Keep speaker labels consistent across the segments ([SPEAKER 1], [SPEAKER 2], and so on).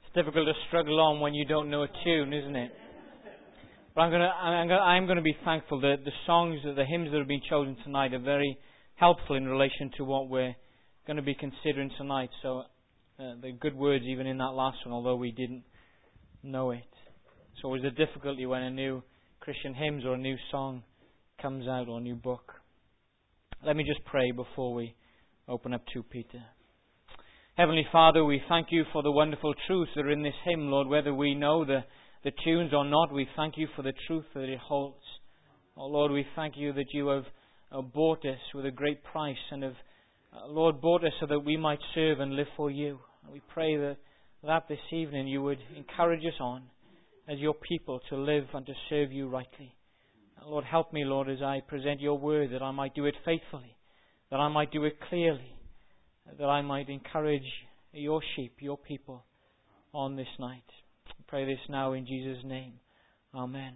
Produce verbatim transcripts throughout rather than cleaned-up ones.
[SPEAKER 1] It's difficult to struggle on when you don't know a tune, isn't it? But I'm going to, I'm going to, I'm going to be thankful that the songs, the hymns that have been chosen tonight are very helpful in relation to what we're going to be considering tonight. So uh, the good words even in that last one, although we didn't know it. It's always a difficulty when a new Christian hymns or a new song comes out or a new book. Let me just pray before we open up to Peter. Heavenly Father, we thank you for the wonderful truths that are in this hymn, Lord. Whether we know the, the tunes or not, we thank you for the truth that it holds. Oh Lord, we thank you that you have uh, bought us with a great price and have, uh, Lord, bought us so that we might serve and live for you. And we pray that, that this evening you would encourage us on as your people to live and to serve you rightly. And Lord, help me, Lord, as I present your word, that I might do it faithfully, that I might do it clearly, that I might encourage your sheep, your people, on this night. I pray this now in Jesus' name. Amen.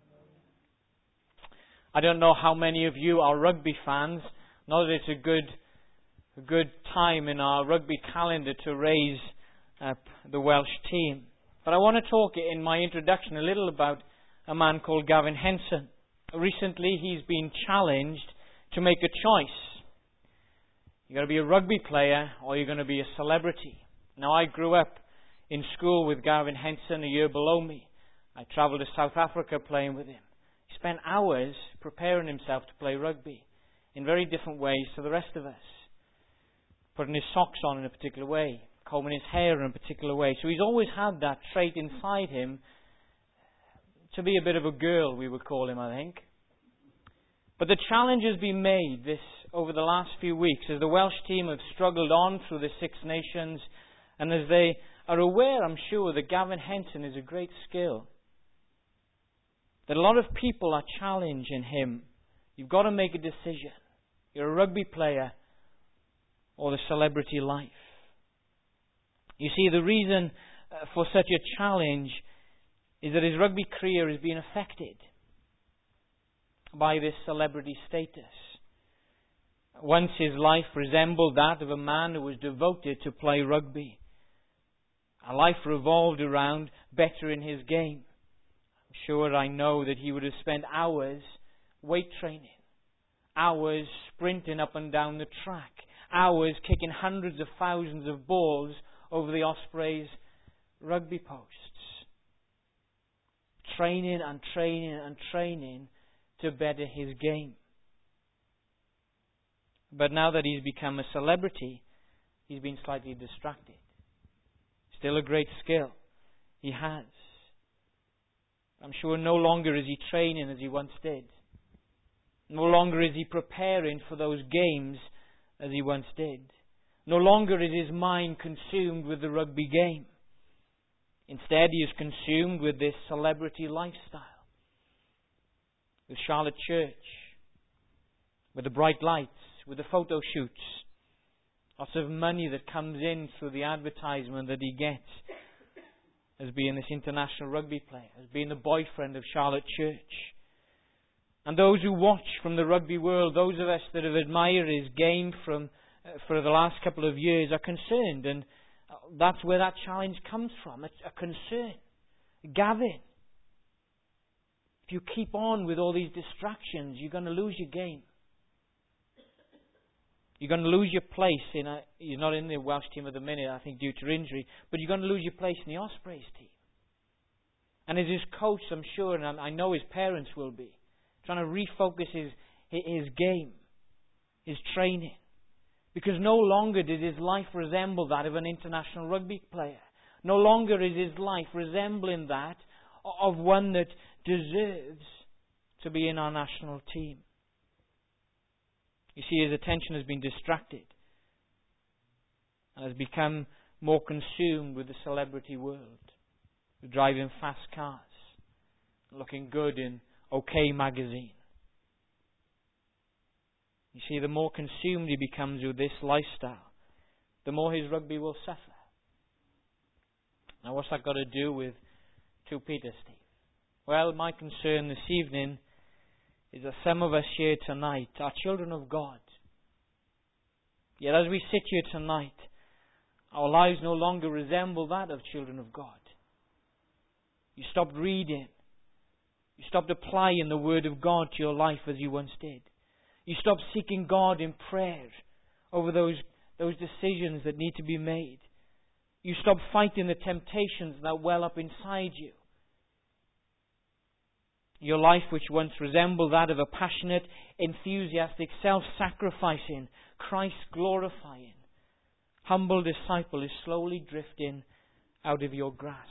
[SPEAKER 1] I don't know how many of you are rugby fans. Not that it's a good, a good time in our rugby calendar to raise up the Welsh team. But I want to talk in my introduction a little about a man called Gavin Henson. Recently he's been challenged to make a choice. You're going to be a rugby player or you're going to be a celebrity. Now, I grew up in school with Gavin Henson, a year below me. I travelled to South Africa playing with him. He spent hours preparing himself to play rugby in very different ways to the rest of us. Putting his socks on in a particular way, combing his hair in a particular way. So he's always had that trait inside him to be a bit of a girl, we would call him, I think. But the challenge has been made this over the last few weeks as the Welsh team have struggled on through the Six Nations, and as they are aware, I'm sure, that Gavin Henson is a great skill. That a lot of people are challenging him. You've got to make a decision. You're a rugby player or the celebrity life. You see, the reason for such a challenge is that his rugby career is being affected by this celebrity status. Once his life resembled that of a man who was devoted to play rugby. A life revolved around bettering his game. I'm sure I know that he would have spent hours weight training, hours sprinting up and down the track, hours kicking hundreds of thousands of balls over the Ospreys rugby posts. Training and training and training to better his game. But now that he's become a celebrity, he's been slightly distracted. Still a great skill. He has. I'm sure no longer is he training as he once did. No longer is he preparing for those games as he once did. No longer is his mind consumed with the rugby game. Instead, he is consumed with this celebrity lifestyle. With Charlotte Church. With the bright lights. With the photo shoots. Lots of money that comes in through the advertisement that he gets as being this international rugby player, as being the boyfriend of Charlotte Church. And those who watch from the rugby world, those of us that have admired his game from uh, for the last couple of years are concerned, and that's where that challenge comes from. It's a concern. Gavin, if you keep on with all these distractions, you're going to lose your game. You're going to lose your place in a, he's not in the Welsh team at the minute, I think, due to injury, but you're going to lose your place in the Ospreys team. And as his coach, I'm sure, and I know his parents will be, trying to refocus his, his game, his training. Because no longer did his life resemble that of an international rugby player. No longer is his life resembling that of one that deserves to be in our national team. You see, his attention has been distracted and has become more consumed with the celebrity world. Driving fast cars, looking good in OK magazine. You see, the more consumed he becomes with this lifestyle, the more his rugby will suffer. Now, what's that got to do with two Peter, Steve? Well, my concern this evening is that some of us here tonight are children of God. Yet as we sit here tonight, Our lives no longer resemble that of children of God. You stopped reading. You stopped applying the Word of God to your life as you once did. You stopped seeking God in prayer over those, those decisions that need to be made. You stopped fighting the temptations that well up inside you. Your life, which once resembled that of a passionate, enthusiastic, self-sacrificing, Christ-glorifying, humble disciple, is slowly drifting out of your grasp.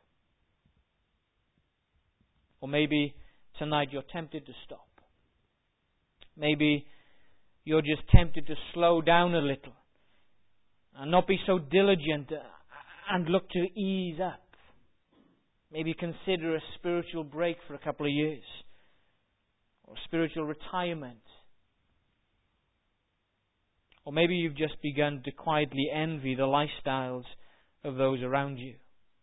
[SPEAKER 1] Or maybe tonight you're tempted to stop. Maybe you're just tempted to slow down a little and not be so diligent and look to ease up. Maybe consider a spiritual break for a couple of years, or spiritual retirement. Or maybe you've just begun to quietly envy the lifestyles of those around you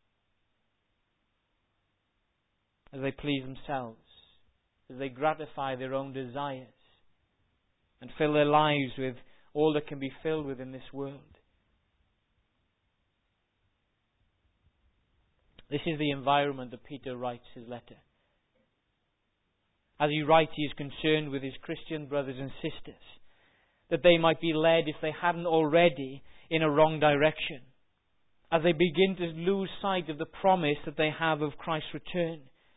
[SPEAKER 1] as they please themselves, as they gratify their own desires and fill their lives with all that can be filled with in this world. This is the environment that Peter writes his letter. As he writes, he is concerned with his Christian brothers and sisters, that they might be led, if they hadn't already, in a wrong direction, as they begin to lose sight of the promise that they have of Christ's return.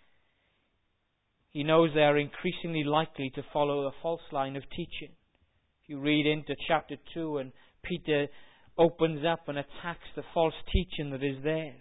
[SPEAKER 1] He knows they are increasingly likely to follow a false line of teaching. If you read into chapter two, and Peter opens up and attacks the false teaching that is there.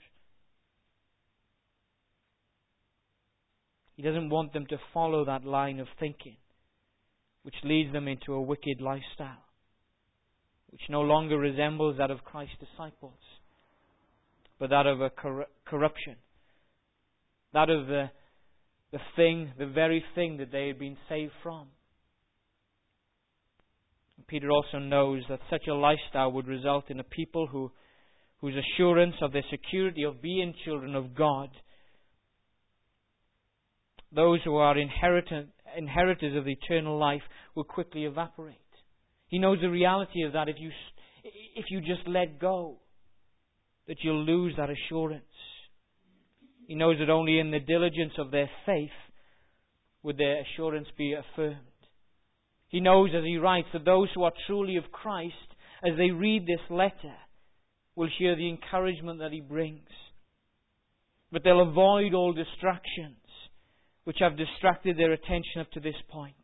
[SPEAKER 1] He doesn't want them to follow that line of thinking, which leads them into a wicked lifestyle, which no longer resembles that of Christ's disciples, but that of a cor- corruption, that of the, the thing, the very thing that they had been saved from. Peter also knows that such a lifestyle would result in a people who, whose assurance of their security of being children of God, those who are inheritors of the eternal life, will quickly evaporate. He knows the reality of that. If you, if you just let go, that you'll lose that assurance. He knows that only in the diligence of their faith would their assurance be affirmed. He knows, as he writes, that those who are truly of Christ, as they read this letter, will hear the encouragement that he brings. But they'll avoid all distractions which have distracted their attention up to this point.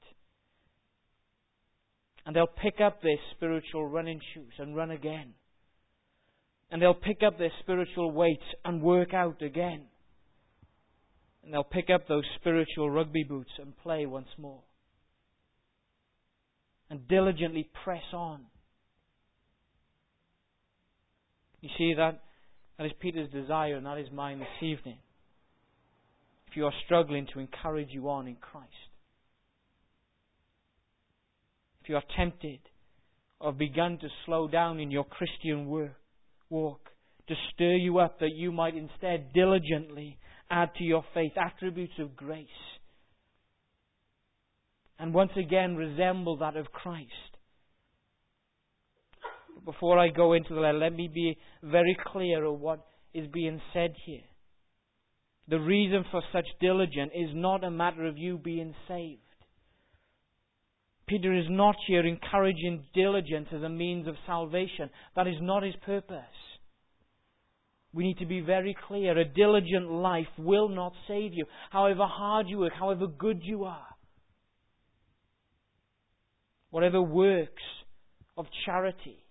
[SPEAKER 1] And they'll pick up their spiritual running shoes and run again. And they'll pick up their spiritual weights and work out again. And they'll pick up those spiritual rugby boots and play once more. And diligently press on. You see, that, that is Peter's desire, and that is mine this evening. If you are struggling, to encourage you on in Christ. If you are tempted or have begun to slow down in your Christian work, walk, to stir you up that you might instead diligently add to your faith attributes of grace and once again resemble that of Christ. But before I go into the letter, let me be very clear of what is being said here. The reason for such diligence is not a matter of you being saved. Peter is not here encouraging diligence as a means of salvation. That is not his purpose. We need to be very clear. A diligent life will not save you, however hard you work, however good you are. Whatever works of charity,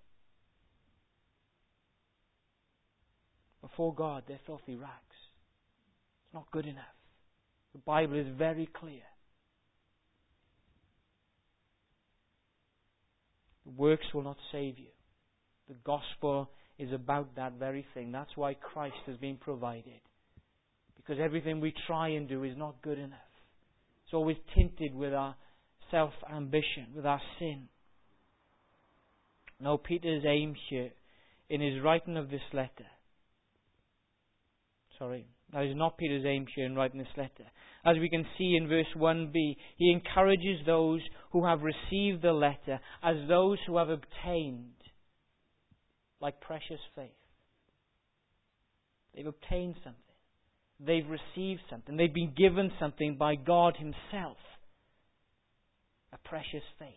[SPEAKER 1] before God, they're filthy rags. It's not good enough. The Bible is very clear. The works will not save you. The gospel is about that very thing. That's why Christ has been provided. Because everything we try and do is not good enough. It's always tinted with our self-ambition, with our sin. No, Peter's aim here in his writing of this letter, sorry, that is not Peter's aim here in writing this letter. As we can see in verse one b, he encourages those who have received the letter as those who have obtained like precious faith. They've obtained something. They've received something. They've been given something by God Himself. A precious faith.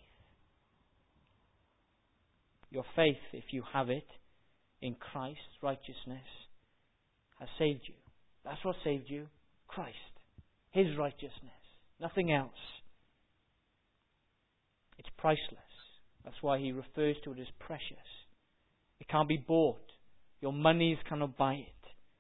[SPEAKER 1] Your faith, if you have it, in Christ's righteousness, has saved you. That's what saved you. Christ. His righteousness. Nothing else. It's priceless. That's why He refers to it as precious. It can't be bought. Your monies cannot buy it.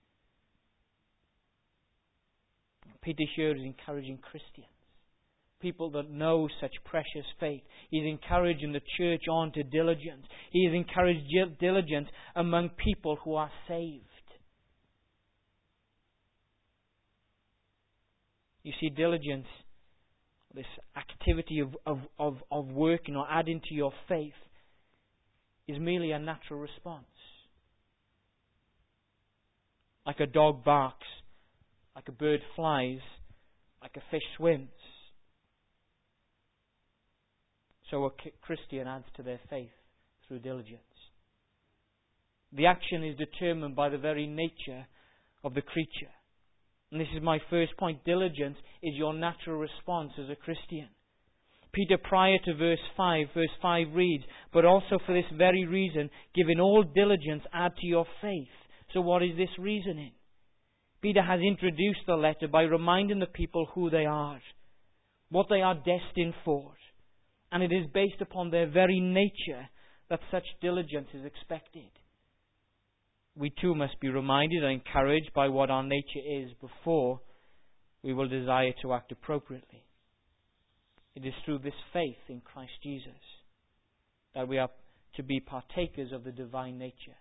[SPEAKER 1] Peter here is encouraging Christians. People that know such precious faith. He's encouraging the church on to diligence. He has encouraged diligence among people who are saved. You see, diligence, this activity of, of, of, of working or adding to your faith, is merely a natural response. Like a dog barks, like a bird flies, like a fish swims. So a Christian adds to their faith through diligence. The action is determined by the very nature of the creature. And this is my first point. Diligence is your natural response as a Christian. Peter, prior to verse five, verse five reads, "But also for this very reason, giving all diligence, add to your faith." So what is this reasoning? Peter has introduced the letter by reminding the people who they are, what they are destined for. And it is based upon their very nature that such diligence is expected. We too must be reminded and encouraged by what our nature is before we will desire to act appropriately. It is through this faith in Christ Jesus that we are to be partakers of the divine nature.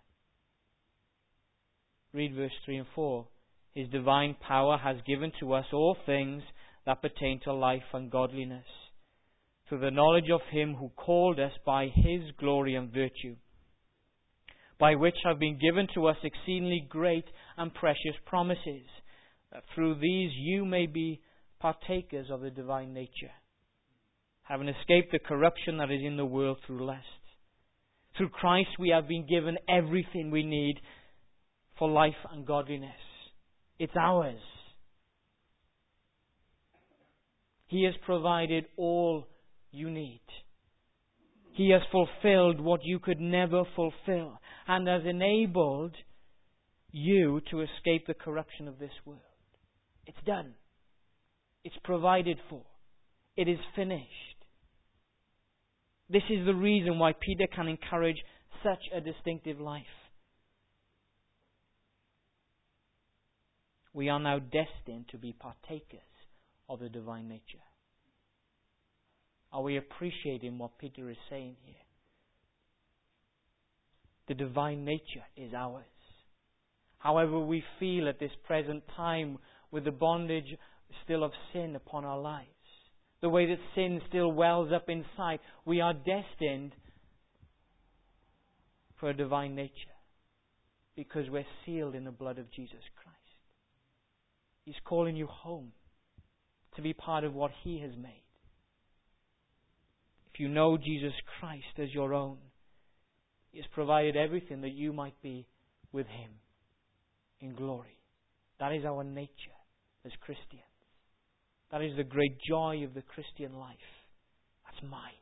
[SPEAKER 1] Read verse three and four. "His divine power has given to us all things that pertain to life and godliness, through the knowledge of Him who called us by His glory and virtue, by which have been given to us exceedingly great and precious promises, that through these you may be partakers of the divine nature, having escaped the corruption that is in the world through lust. Through Christ we have been given everything we need for life and godliness." It's ours. He has provided all you need. He has fulfilled what you could never fulfill, and has enabled you to escape the corruption of this world. It's done. It's provided for. It is finished. This is the reason why Peter can encourage such a distinctive life. We are now destined to be partakers of the divine nature. Are we appreciating what Peter is saying here? The divine nature is ours. However we feel at this present time with the bondage still of sin upon our lives, the way that sin still wells up inside, we are destined for a divine nature because we're sealed in the blood of Jesus Christ. He's calling you home to be part of what He has made. If you know Jesus Christ as your own, He has provided everything that you might be with Him in glory. That is our nature as Christians. That is the great joy of the Christian life. That's mine.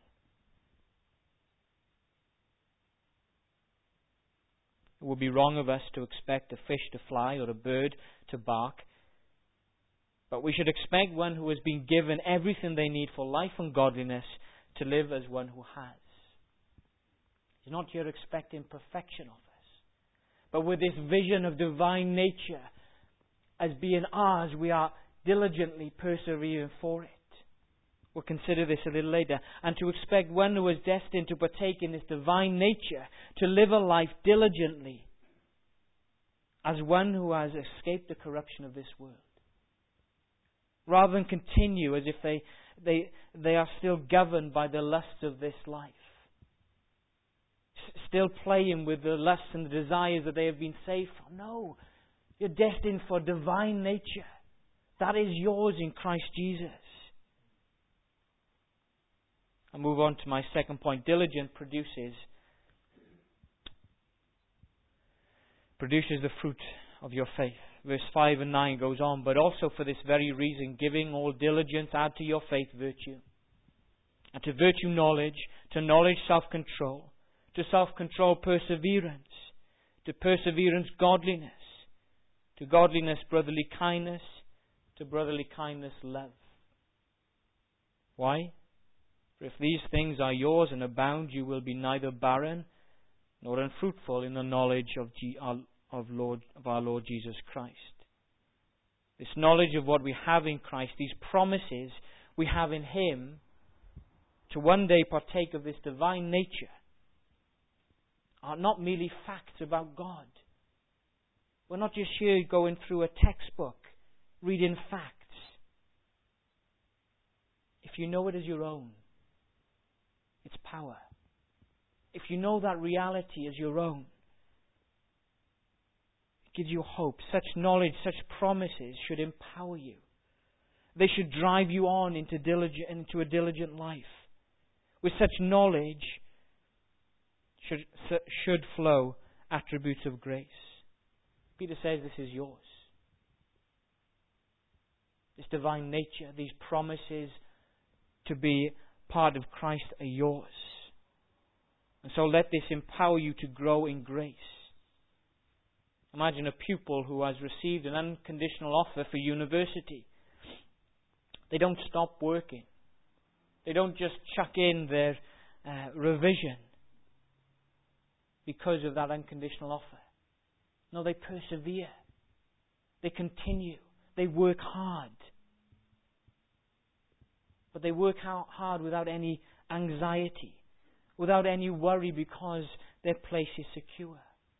[SPEAKER 1] It would be wrong of us to expect a fish to fly or a bird to bark. But we should expect one who has been given everything they need for life and godliness to live as one who has. He's not here expecting perfection of us. But with this vision of divine nature as being ours, we are diligently persevering for it. We'll consider this a little later. And to expect one who is destined to partake in this divine nature, to live a life diligently, as one who has escaped the corruption of this world. Rather than continue as if they, they, they are still governed by the lusts of this life. S- still playing with the lusts and the desires that they have been saved from. No. You're destined for divine nature. That is yours in Christ Jesus. I'll move on to my second point. Diligence produces produces the fruit of your faith. Verse five and nine goes on, but also for this very reason, giving all diligence, add to your faith virtue. And to virtue knowledge, to knowledge self-control, to self-control perseverance, to perseverance godliness, to godliness brotherly kindness, to brotherly kindness love. Why? For if these things are yours and abound, you will be neither barren nor unfruitful in the knowledge of, G- of, Lord, of our Lord Jesus Christ. This knowledge of what we have in Christ, these promises we have in Him, to one day partake of this divine nature, are not merely facts about God. We're not just here going through a textbook, reading facts. If you know it as your own, it's power. If you know that reality as your own, it gives you hope. Such knowledge, such promises should empower you. They should drive you on into, diligent, into a diligent life. With such knowledge should, should flow attributes of grace. Peter says this is yours. This divine nature, these promises to be part of Christ are yours. And so let this empower you to grow in grace. Imagine a pupil who has received an unconditional offer for university. They don't stop working. They don't just chuck in their uh, revision because of that unconditional offer. No, they persevere. They continue. They work hard. But they work hard without any anxiety, without any worry, because their place is secure.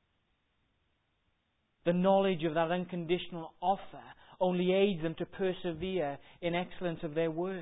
[SPEAKER 1] The knowledge of that unconditional offer only aids them to persevere in excellence of their work.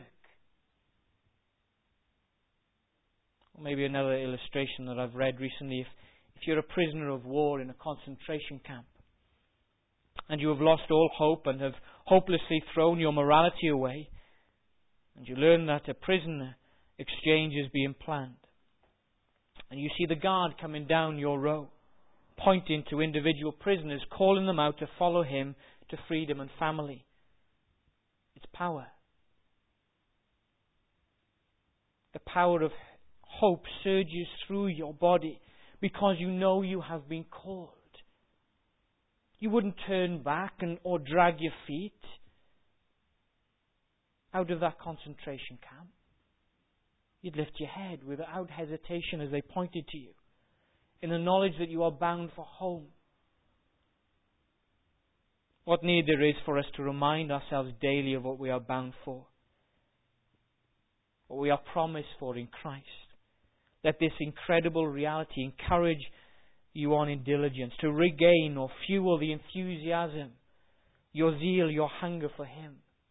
[SPEAKER 1] Or maybe another illustration that I've read recently. If, if you're a prisoner of war in a concentration camp, and you have lost all hope and have hopelessly thrown your morality away, and you learn that a prisoner exchange is being planned, and you see the guard coming down your row, pointing to individual prisoners, calling them out to follow him to freedom and family. It's power. The power of hope surges through your body because you know you have been called. You wouldn't turn back and or drag your feet out of that concentration camp. You'd lift your head without hesitation as they pointed to you, in the knowledge that you are bound for home. What need there is for us to remind ourselves daily of what we are bound for, what we are promised for in Christ. Let this incredible reality encourage you on in diligence, to regain or fuel the enthusiasm, your zeal, your hunger for Him.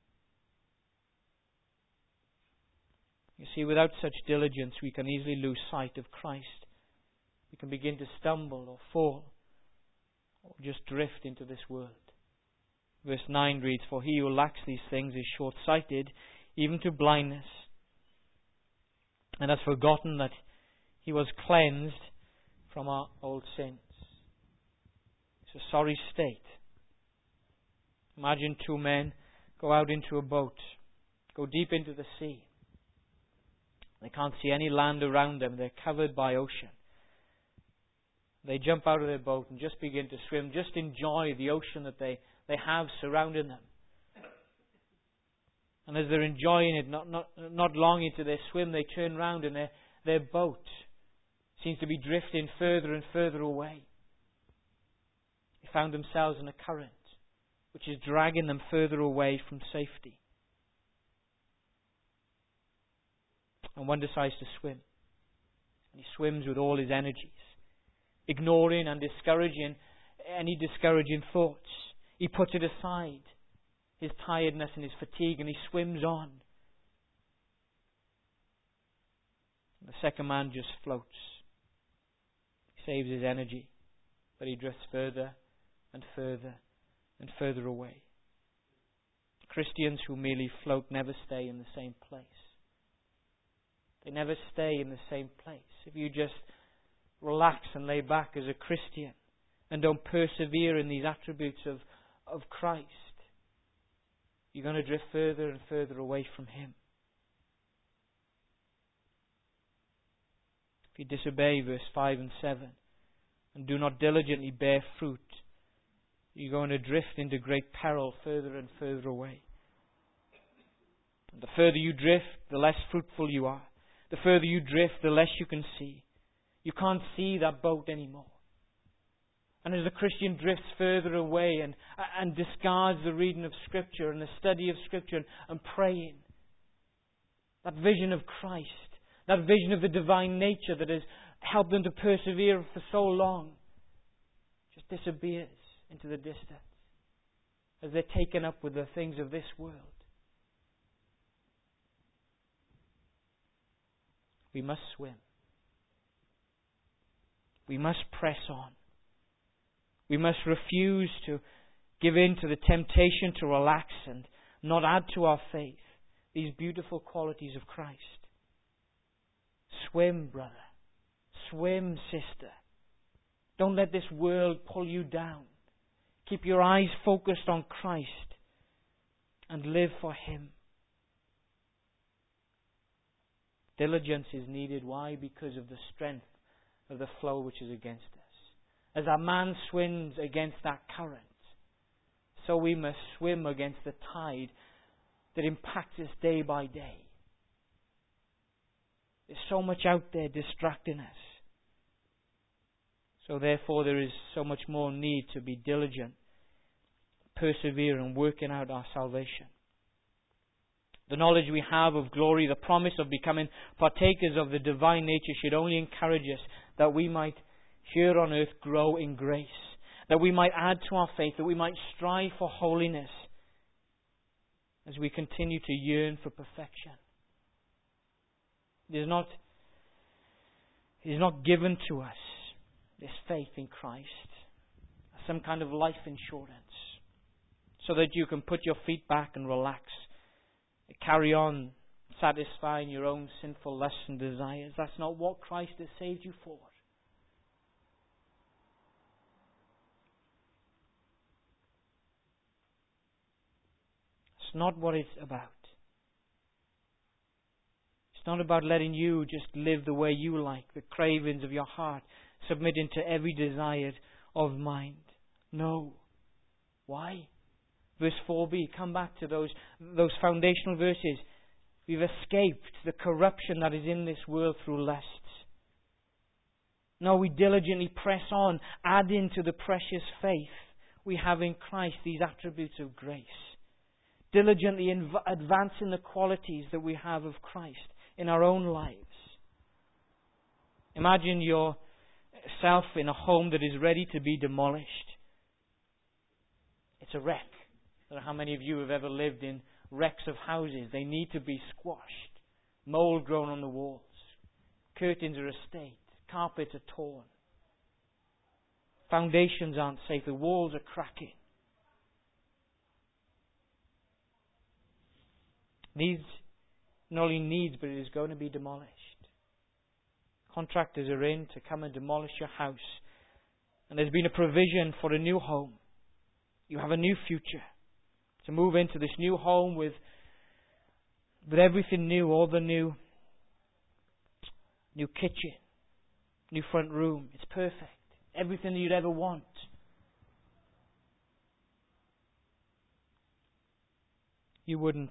[SPEAKER 1] You see, without such diligence, we can easily lose sight of Christ. We can begin to stumble or fall, or just drift into this world. Verse nine reads, "For he who lacks these things is short-sighted, even to blindness, and has forgotten that he was cleansed from our old sins." It's a sorry state. Imagine two men go out into a boat, go deep into the sea. They can't see any land around them. They're covered by ocean. They jump out of their boat and just begin to swim, just enjoy the ocean that they, they have surrounding them. And as they're enjoying it, not, not, not long into their swim, they turn round and their, their boat seems to be drifting further and further away. They found themselves in a current which is dragging them further away from safety. And one decides to swim. And he swims with all his energies, ignoring and discouraging any discouraging thoughts. He puts it aside, his tiredness and his fatigue, and he swims on. The second man just floats. He saves his energy, but he drifts further and further and further away. Christians who merely float never stay in the same place. They never stay in the same place. If you just relax and lay back as a Christian and don't persevere in these attributes of, of Christ, you're going to drift further and further away from Him. If you disobey verse five and seven and do not diligently bear fruit, you're going to drift into great peril further and further away. And the further you drift, the less fruitful you are. The further you drift, the less you can see. You can't see that boat anymore. And as the Christian drifts further away and, and discards the reading of Scripture and the study of Scripture and, and praying, that vision of Christ, that vision of the divine nature that has helped them to persevere for so long, just disappears into the distance as they're taken up with the things of this world. We must swim. We must press on. We must refuse to give in to the temptation to relax and not add to our faith these beautiful qualities of Christ. Swim, brother. Swim, sister. Don't let this world pull you down. Keep your eyes focused on Christ and live for Him. Diligence is needed. Why? Because of the strength of the flow which is against us. As a man swims against that current, so we must swim against the tide that impacts us day by day. There's so much out there distracting us. So therefore there is so much more need to be diligent, persevere in working out our salvation. The knowledge we have of glory, the promise of becoming partakers of the divine nature should only encourage us that we might here on earth grow in grace, that we might add to our faith, that we might strive for holiness as we continue to yearn for perfection. It is not, it is not given to us, this faith in Christ, as some kind of life insurance, so that you can put your feet back and relax, carry on satisfying your own sinful lusts and desires. That's not what Christ has saved you for. It's not what it's about. It's not about letting you just live the way you like, the cravings of your heart, submitting to every desire of mind. No. Why? Verse four b, come back to those, those foundational verses. We've escaped the corruption that is in this world through lusts. No, we diligently press on, adding to the precious faith we have in Christ these attributes of grace. Diligently inv- advancing the qualities that we have of Christ in our own lives. Imagine yourself in a home that is ready to be demolished. It's a wreck. I don't know how many of you have ever lived in wrecks of houses. They need to be squashed. Mold grown on the walls. Curtains are astate. Carpets are torn. Foundations aren't safe. The walls are cracking. Needs, not only needs, but it is going to be demolished. Contractors are in to come and demolish your house. And there's been a provision for a new home. You have a new future. To move into this new home with, with everything new, all the new, new kitchen, new front room. It's perfect. Everything that you'd ever want. You wouldn't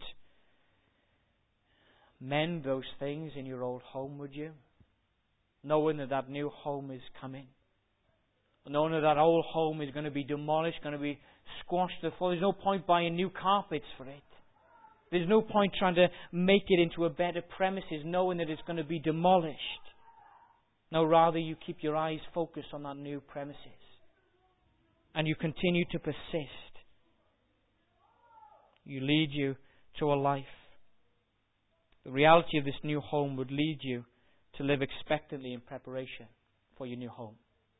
[SPEAKER 1] mend those things in your old home, would you? Knowing that that new home is coming. Knowing that that old home is going to be demolished, going to be squashed to the floor. There's no point buying new carpets for it. There's no point trying to make it into a better premises knowing that it's going to be demolished. No, rather you keep your eyes focused on that new premises. And you continue to persist. You lead you to a life. The reality of this new home would lead you to live expectantly in preparation for your new home.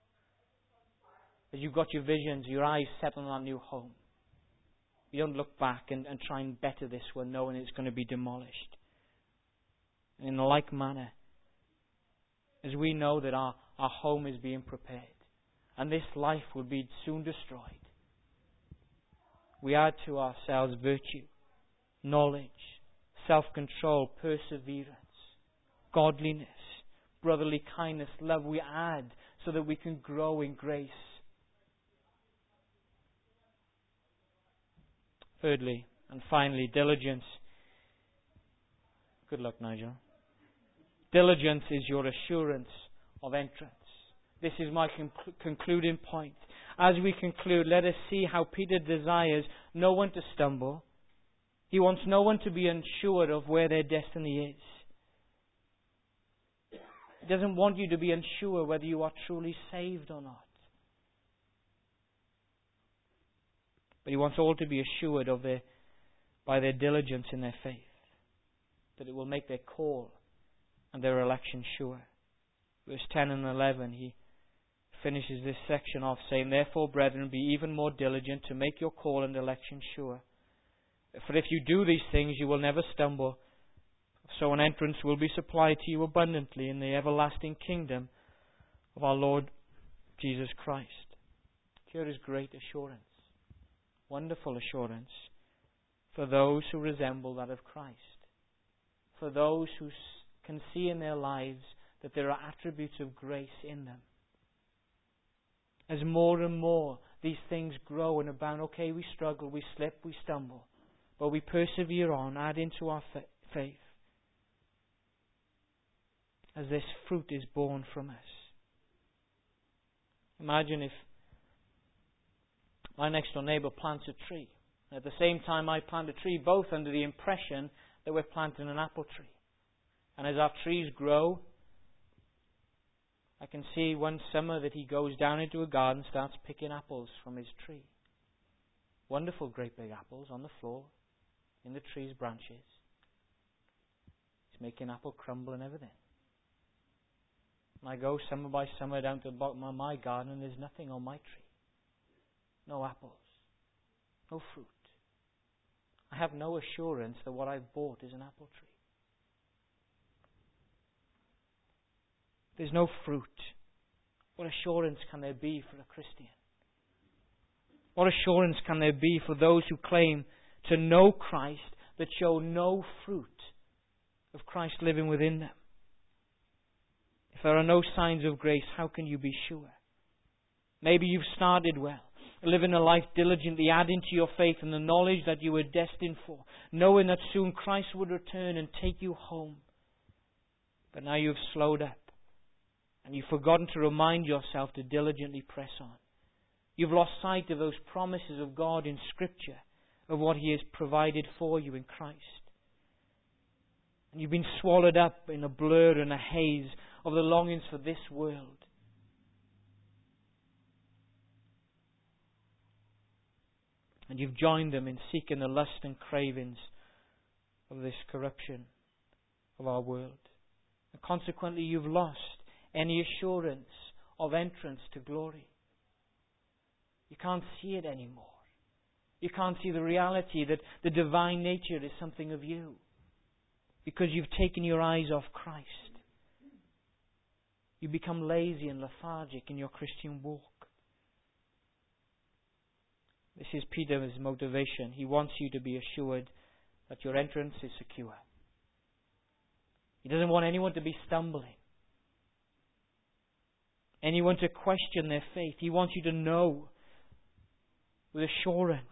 [SPEAKER 1] As you've got your visions, your eyes set on our new home. You don't look back and, and try and better this one knowing it's going to be demolished. And in a like manner, as we know that our, our home is being prepared, and this life will be soon destroyed. We add to ourselves virtue, knowledge, self-control, perseverance, godliness, brotherly kindness, love. We add so that we can grow in grace. Thirdly, and finally, diligence. Good luck, Nigel. Diligence is your assurance of entrance. This is my conclu- concluding point. As we conclude, let us see how Peter desires no one to stumble. He wants no one to be unsure of where their destiny is. He doesn't want you to be unsure whether you are truly saved or not. But he wants all to be assured of their, by their diligence in their faith, that it will make their call and their election sure. Verse ten and eleven, he finishes this section off saying, "Therefore, brethren, be even more diligent to make your call and election sure. For if you do these things, you will never stumble. So an entrance will be supplied to you abundantly in the everlasting kingdom of our Lord Jesus Christ." Here is great assurance, wonderful assurance for those who resemble that of Christ, for those who can see in their lives that there are attributes of grace in them. As more and more these things grow and abound, okay, we struggle, we slip, we stumble, but we persevere on, add into our fa- faith, as this fruit is born from us. Imagine if my next door neighbour plants a tree. At the same time I plant a tree, both under the impression that we're planting an apple tree. And as our trees grow, I can see one summer that he goes down into a garden and starts picking apples from his tree. Wonderful great big apples on the floor, in the tree's branches. He's making apple crumble and everything. And I go summer by summer down to the bottom of my garden and there's nothing on my tree. No apples. No fruit. I have no assurance that what I've bought is an apple tree. There's no fruit. What assurance can there be for a Christian? What assurance can there be for those who claim to know Christ that show no fruit of Christ living within them? If there are no signs of grace, how can you be sure? Maybe you've started well, living a life diligently, adding to your faith and the knowledge that you were destined for, knowing that soon Christ would return and take you home. But now you've slowed up and you've forgotten to remind yourself to diligently press on. You've lost sight of those promises of God in Scripture, of what He has provided for you in Christ. And you've been swallowed up in a blur and a haze of the longings for this world. And you've joined them in seeking the lust and cravings of this corruption of our world. And consequently, you've lost any assurance of entrance to glory. You can't see it anymore. You can't see the reality that the divine nature is something of you, because you've taken your eyes off Christ. You become lazy and lethargic in your Christian walk. This is Peter's motivation. He wants you to be assured that your entrance is secure. He doesn't want anyone to be stumbling, anyone to question their faith. He wants you to know with assurance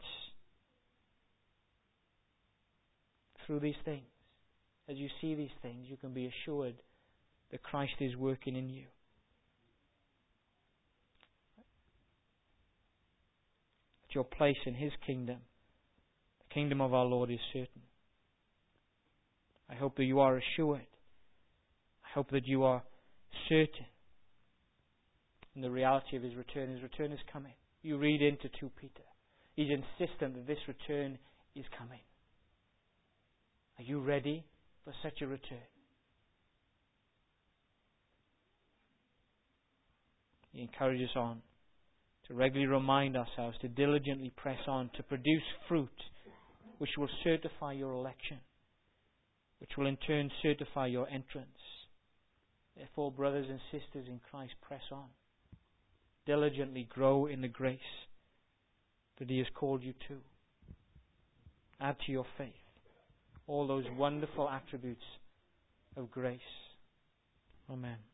[SPEAKER 1] through these things. As you see these things, you can be assured that Christ is working in you. That your place in His kingdom, the kingdom of our Lord, is certain. I hope that you are assured. I hope that you are certain in the reality of His return. His return is coming. You read into Second Peter. He's insistent that this return is coming. Are you ready for such a return? He encourages us on to regularly remind ourselves to diligently press on to produce fruit which will certify your election, which will in turn certify your entrance. Therefore, brothers and sisters in Christ, press on. diligently grow in the grace that He has called you to. Add to your faith all those wonderful attributes of grace. Amen.